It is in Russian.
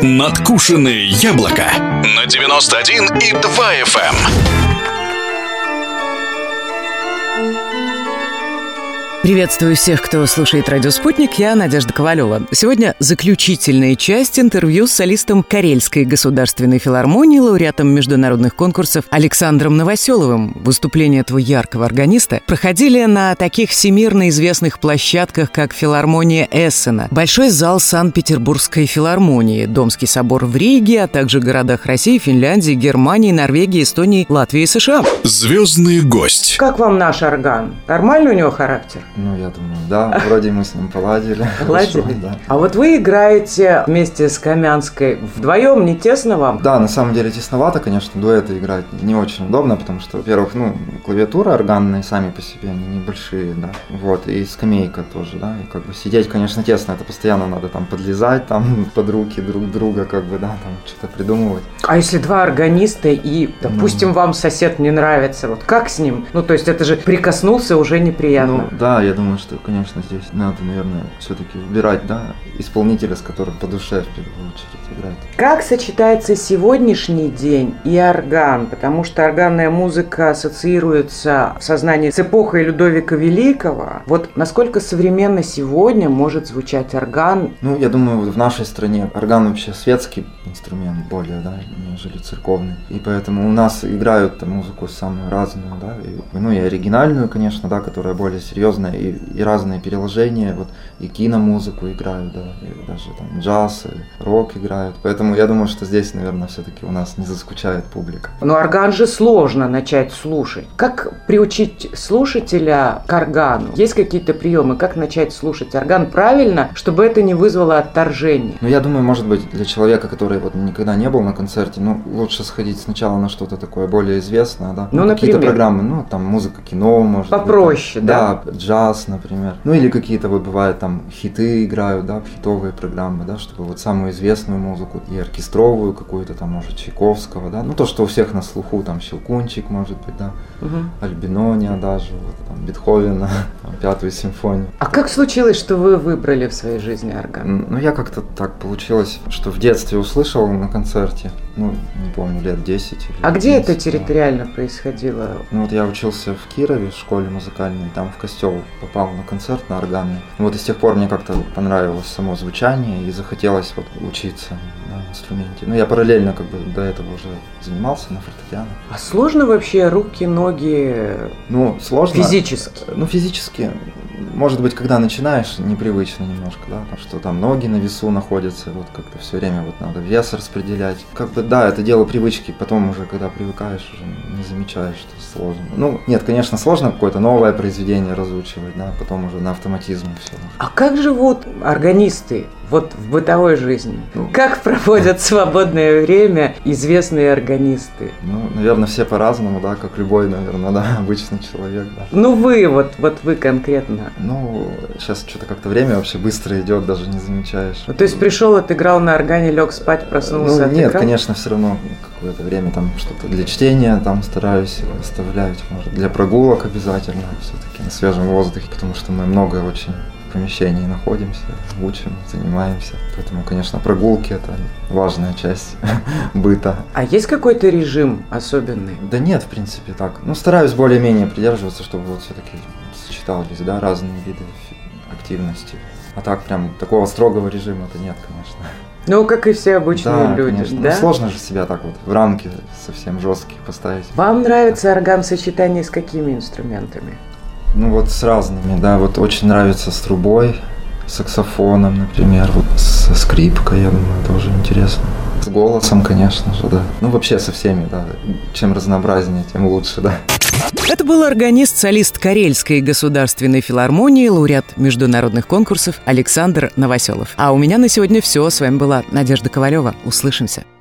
Надкушенные яблоко на 91,2 FM. Приветствую всех, кто слушает «Радио Спутник». Я Надежда Ковалева. Сегодня заключительная часть интервью с солистом Карельской государственной филармонии, лауреатом международных конкурсов Александром Новоселовым. Выступления этого яркого органиста проходили на таких всемирно известных площадках, как филармония Эссена, Большой зал Санкт-Петербургской филармонии, Домский собор в Риге, а также городах России, Финляндии, Германии, Норвегии, Эстонии, Латвии и США. Звездный гость. Как вам наш орган? Нормальный у него характер? Ну, я думаю, да, вроде мы с ним поладили. Поладили? Да. А вот вы играете вместе с Камянской вдвоем, не тесно вам? Да, на самом деле тесновато, конечно, дуэты играть не очень удобно, потому что, во-первых, клавиатура органные сами по себе, они небольшие, да, вот, и скамейка тоже, да, и как бы сидеть, конечно, тесно, это постоянно надо там подлезать, там, под руки друг друга, как бы, да, там, что-то придумывать. А если два органиста и, допустим, вам сосед не нравится, вот как с ним? Ну, то есть это же прикоснулся уже неприятно. Ну, да, я думаю, что, конечно, здесь надо, наверное, все-таки выбирать, да, исполнителя, с которым по душе в первую очередь играть. Как сочетается сегодняшний день и орган? Потому что органная музыка ассоциируется в сознании с эпохой Людовика Великого. Вот насколько современно сегодня может звучать орган? Ну, я думаю, в нашей стране орган вообще светский инструмент более, да, нежели церковный. И поэтому у нас играют музыку самую разную, да, и оригинальную, конечно, да, которая более серьезная, и разные переложения, вот, и киномузыку играют, да, и даже там джаз, и рок играют. Поэтому я думаю, что здесь, наверное, все-таки у нас не заскучает публика. Но орган же сложно начать слушать. Как приучить слушателя к органу? Есть какие-то приемы, как начать слушать орган правильно, чтобы это не вызвало отторжение? Ну, я думаю, может быть, для человека, который вот никогда не был на концерте, лучше сходить сначала на что-то такое более известное, да. Ну, какие-то например? Программы, там, музыка, кино, может Попроще, быть. Да, джаз, например. Ну, или какие-то, вот, бывает, там, хиты играют, да, хитовые программы, да, чтобы вот самую известную музыку и оркестровую какую-то, там, может, Чайковского, да, то, что у всех на слуху, там, Щелкунчик, может быть, да, Альбинония даже, вот, там, Бетховена, там, Пятую симфонию. А как случилось, что вы выбрали в своей жизни орган? Ну, я как-то так получилось, что в детстве услышал на концерте, не помню, лет 10. А где это территориально происходило? Ну, вот я учился в Кирове, в школе музыкальной, там в костел попал на концерт на органный. Вот и с тех пор мне как-то понравилось само звучание и захотелось вот учиться на инструменте. Я параллельно как бы до этого уже занимался на фортепиано. А сложно вообще руки, ноги? Сложно. Физически? Физически. Может быть, когда начинаешь, непривычно немножко, да, потому что там ноги на весу находятся, вот как-то все время вот надо вес распределять. Как бы, да, это дело привычки, потом уже, когда привыкаешь, уже не замечаешь, что сложно. Нет, конечно, сложно какое-то новое произведение разучивать, да, потом уже на автоматизме все. А как живут органисты вот в бытовой жизни? Как проводят свободное время известные органисты? Наверное, все по-разному, да, как любой, наверное, да, обычный человек, да. Вы конкретно. Сейчас что-то как-то время вообще быстро идет, даже не замечаешь. То есть пришел, отыграл на органе, лег спать, проснулся, отыграл? Нет, конечно, все равно какое-то время там что-то для чтения там стараюсь оставлять, может, для прогулок обязательно, все-таки на свежем воздухе, потому что мы много очень в помещении находимся, учим, занимаемся. Поэтому, конечно, прогулки – это важная часть быта. А есть какой-то режим особенный? Да нет, в принципе, так. Стараюсь более-менее придерживаться, чтобы вот все-таки сочетались, да, разные виды активности. А так прям такого строгого режима-то нет, конечно. Как и все обычные люди, конечно. Да? Сложно же себя так вот в рамки совсем жесткие поставить. Вам нравится орган в сочетании с какими инструментами? С разными, да, вот очень нравится с трубой, с саксофоном, например, вот со скрипкой, я думаю, тоже интересно. С голосом, конечно же, да. Вообще со всеми, да. Чем разнообразнее, тем лучше, да. Это был органист-солист Карельской государственной филармонии, лауреат международных конкурсов Александр Новоселов. А у меня на сегодня все. С вами была Надежда Ковалева. Услышимся.